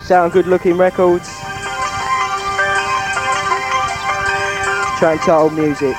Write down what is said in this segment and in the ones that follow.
Sound Good Looking Records. Track titled Music.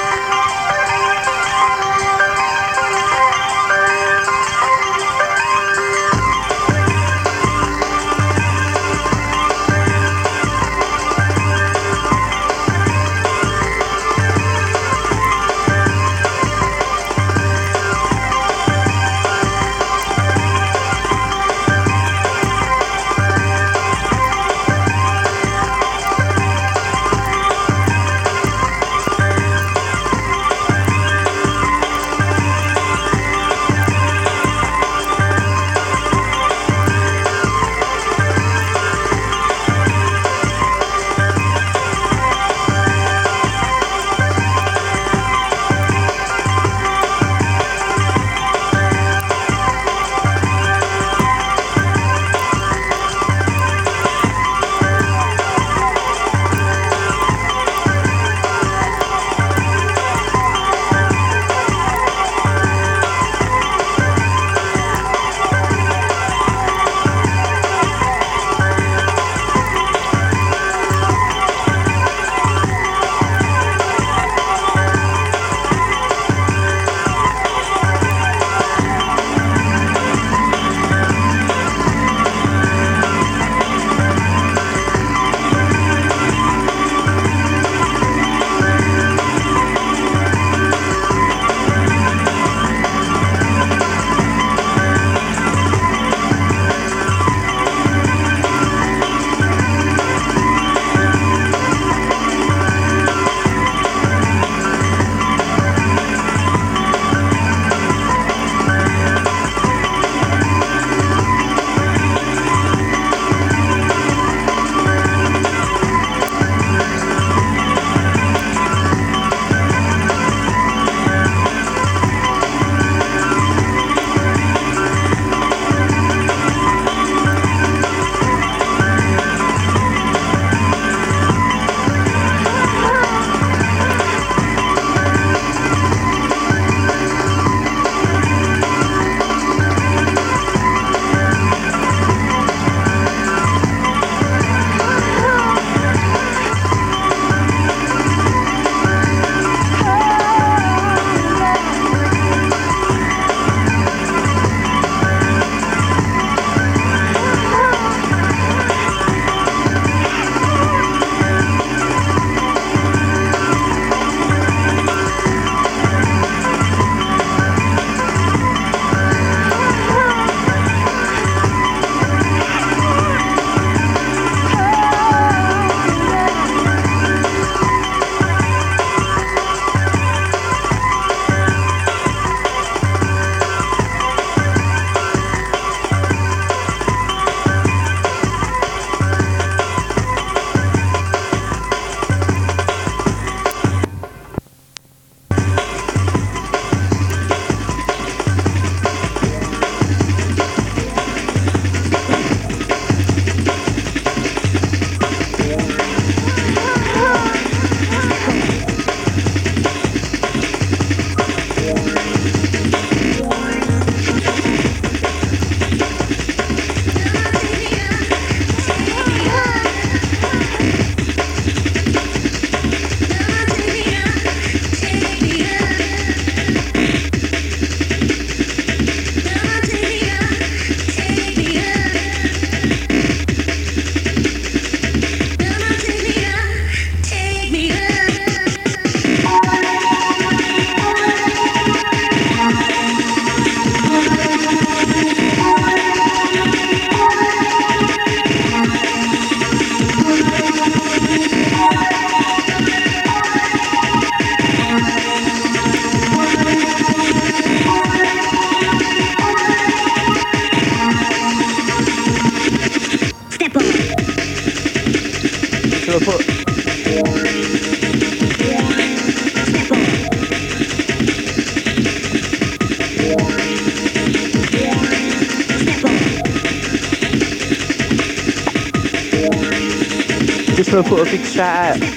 Just want to put a big shout out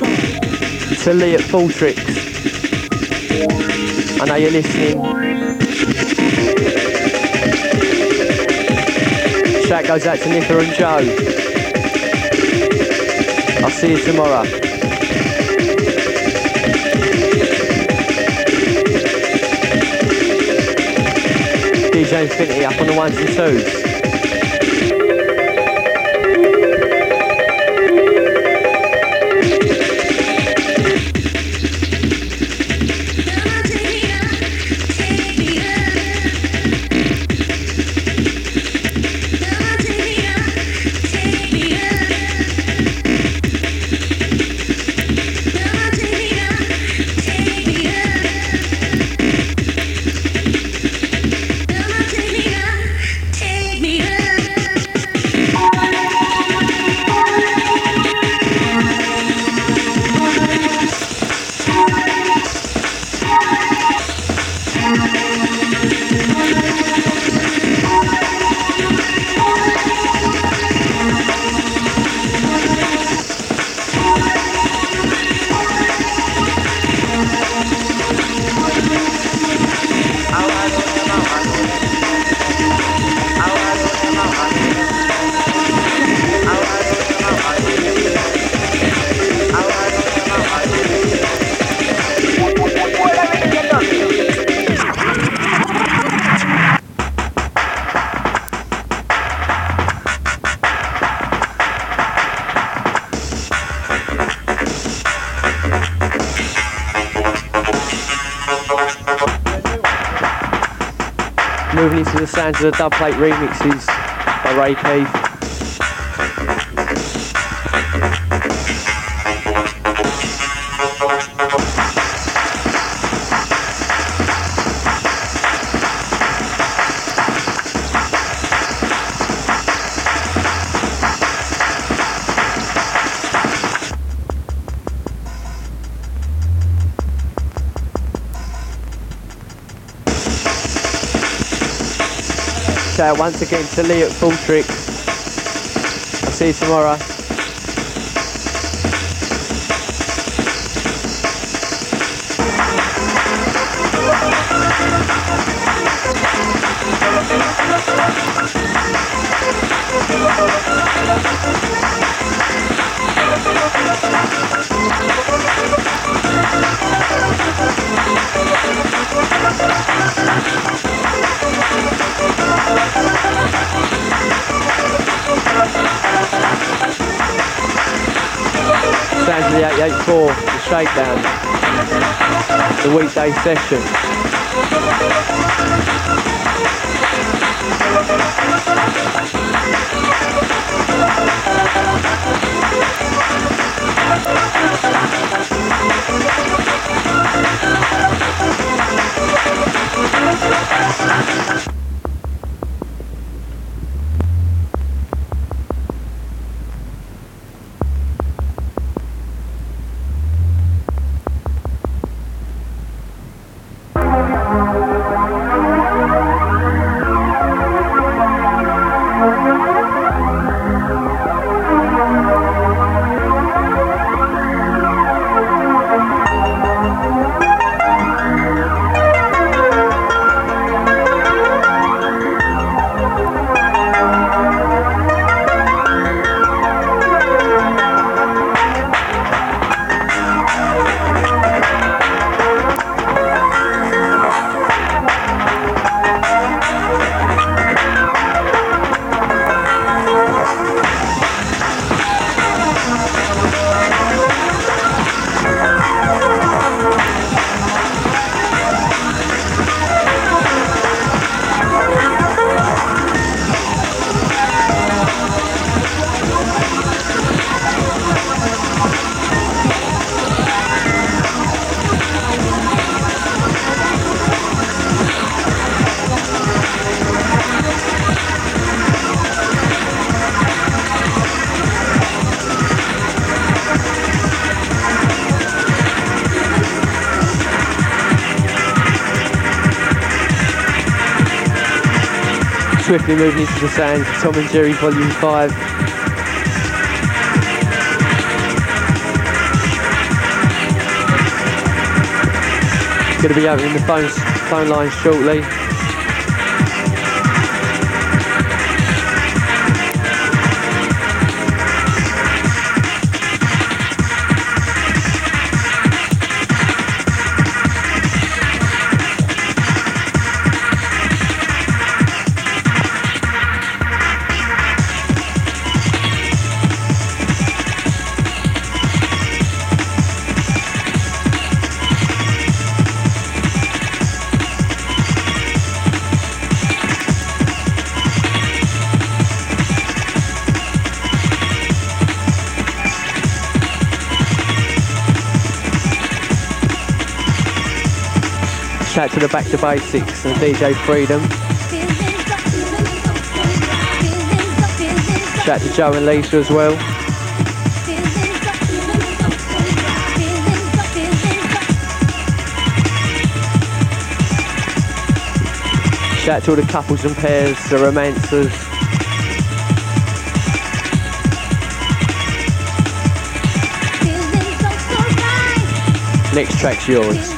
to Lee at Full Tricks. I know you're listening. Shout goes out to Nicola and Joe. I'll see you tomorrow. DJ Infinity up on the ones and twos. Moving into the sounds of the dubplate remixes by Ray Keith. Once again to Lee at Full Trick. I'll see you tomorrow. Sounds of the 884, the Shakedown, the weekday session. Swiftly moving into the sounds of Tom and Jerry Volume 5. Going to be opening the phone lines shortly. Shout out to the Back to Basics and DJ Freedom. Shout out to Joe and Lisa as well. Shout out to all the couples and pairs, the romancers. Next track's yours.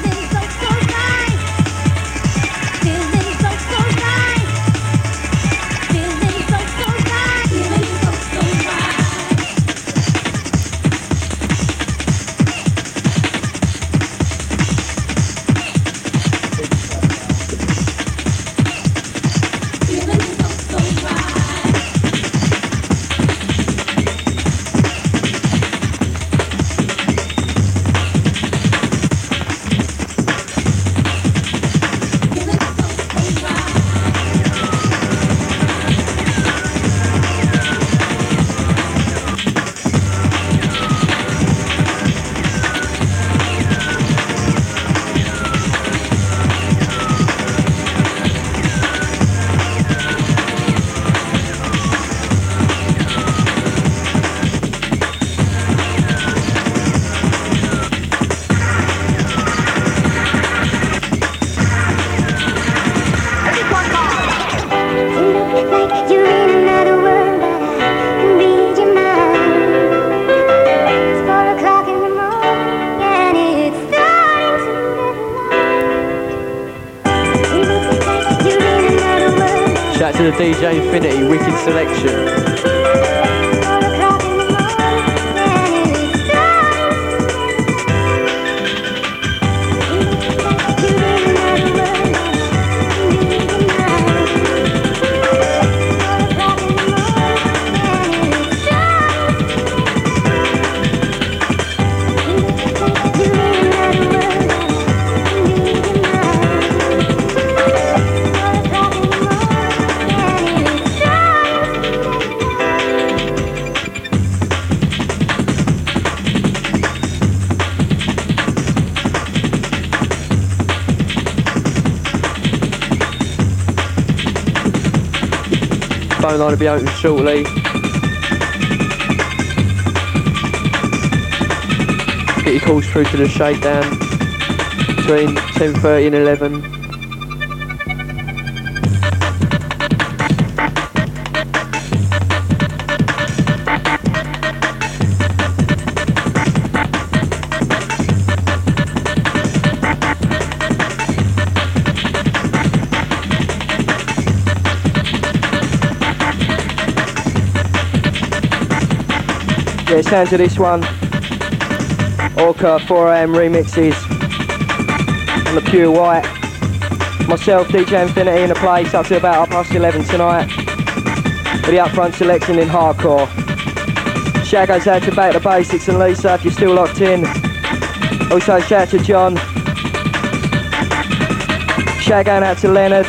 Shout out to the DJ Infinity, wicked selection. Phone line will be open shortly. Get your calls through to the shakedown between 10:30 and 11. Yeah, sound to this one. Orca 4am remixes on the Pure White. Myself, DJ Infinity in the place up to about 11:30 tonight. With the upfront selection in hardcore. Shout goes out to Back to Basics and Lisa if you're still locked in. Also shout to John. Shout going out to Leonard.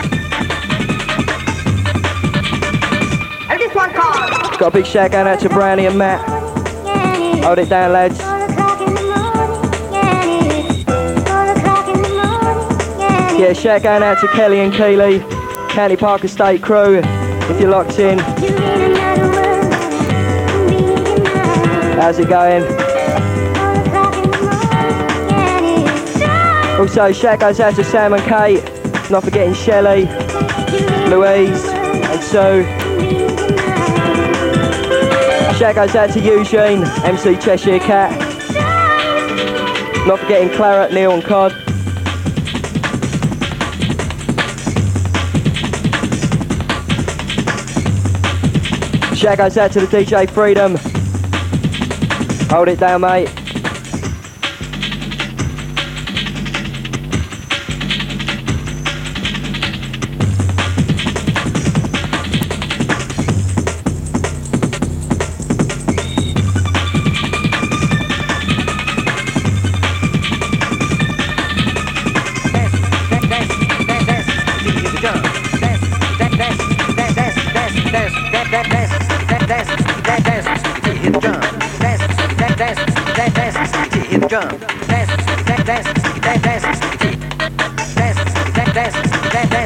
Got a big shout going out to Brownie and Matt. Hold it down, lads. Yeah, shout going out to Kelly and Keely, County Park Estate crew, if you're locked in. How's it going? Also, shout goes out to Sam and Kate, not forgetting Shelley, Louise, and Sue. Shout goes out to Eugene, MC Cheshire Cat. Not forgetting Claret, Neil and Cod. Shout goes out to the DJ Freedom. Hold it down, mate.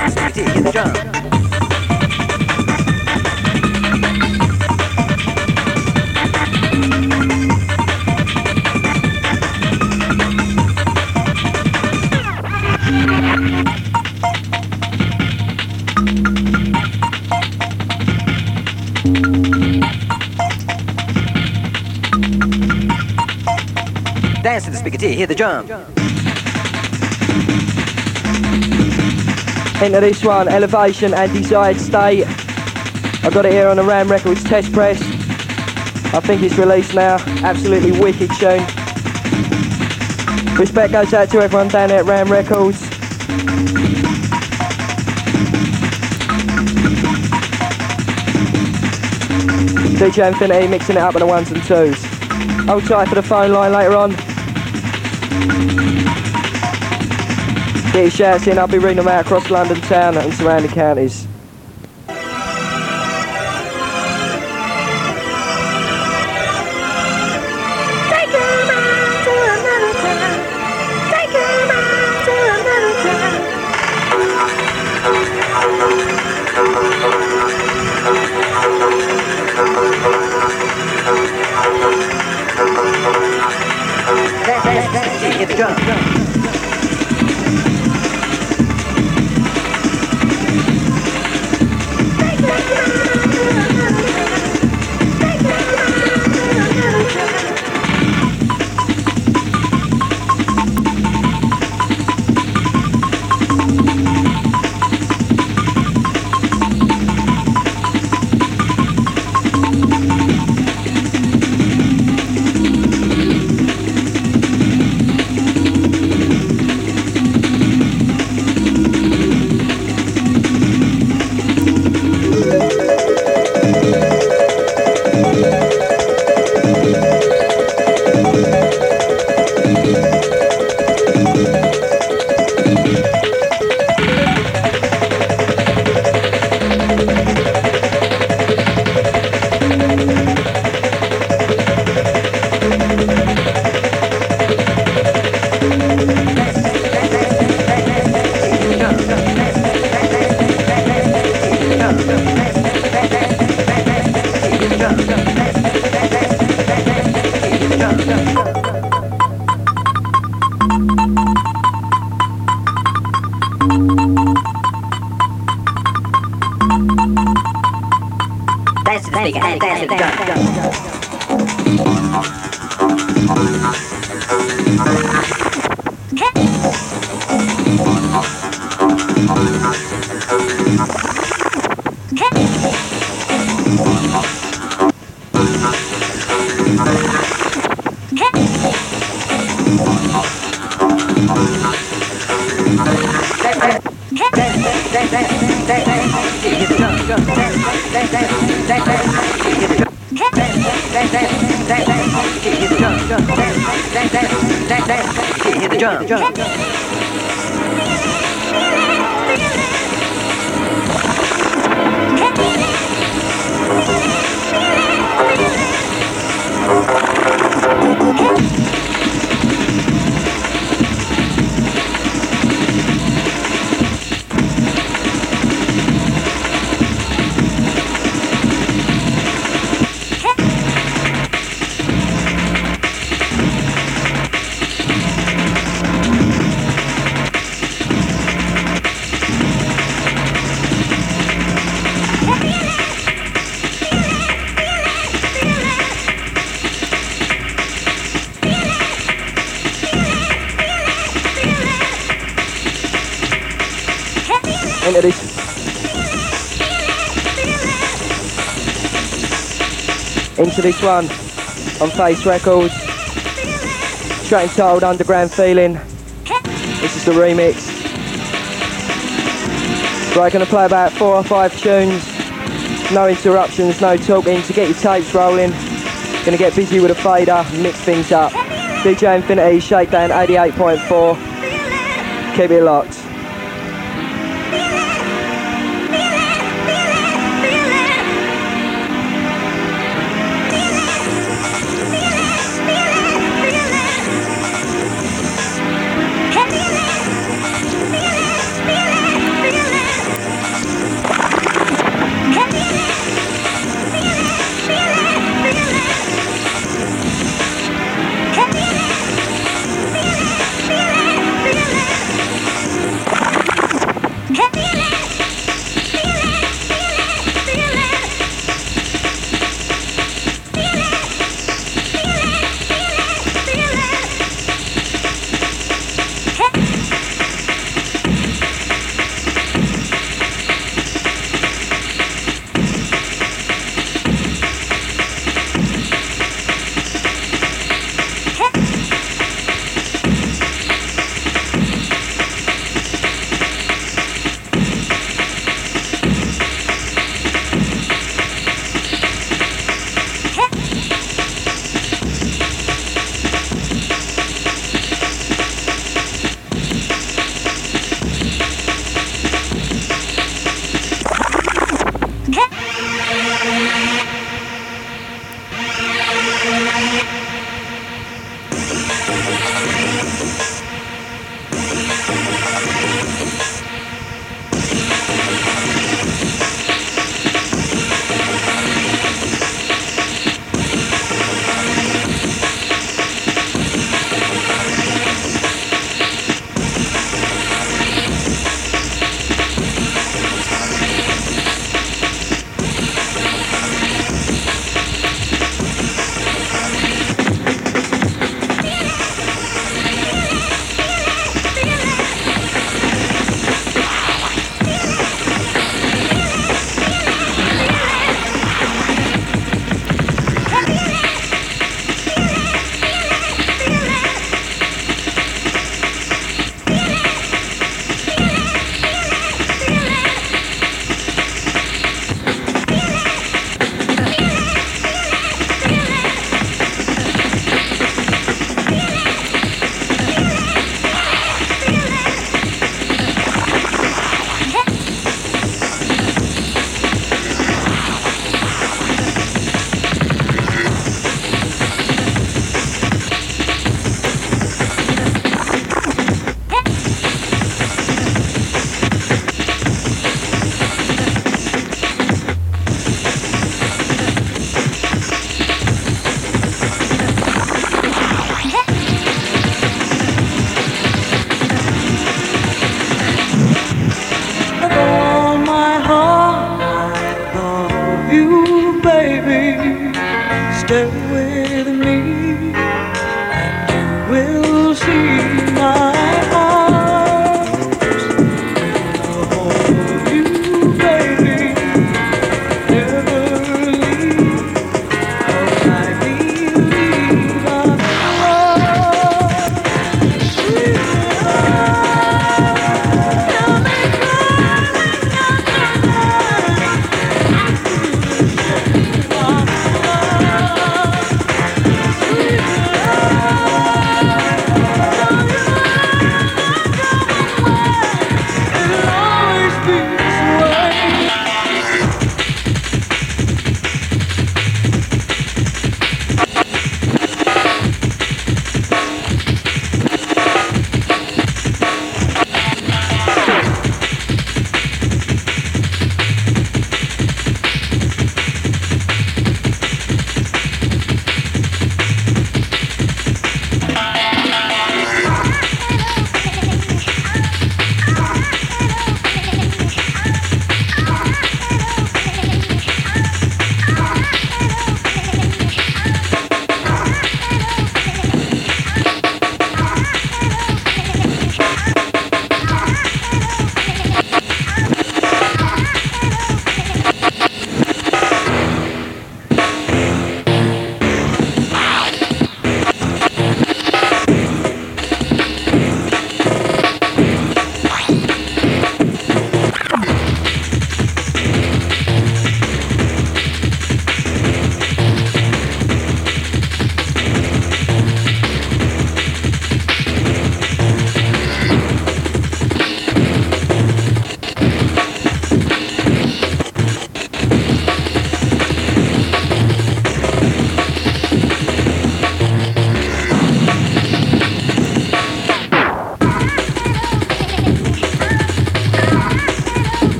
Hit the drum. Dance to the spaghetti, hit the drum. Into this one, Elevation and Desired State. I got it here on the Ram Records test press. I think it's released now. Absolutely wicked tune. Respect goes out to everyone down there at Ram Records. DJ Infinity mixing it up on the ones and twos. Hold tight for the phone line later on. Get your shouts in, I'll be reading them out across London town and surrounding counties. Hit the drum. Into this. Into this one on Face Records. Track entitled Underground Feeling. This is the remix. Right, gonna play about 4 or 5 tunes. No interruptions, no talking, to get your tapes rolling. Gonna get busy with a fader, mix things up. DJ Infinity, Shakedown 88.4. Keep it locked. girl with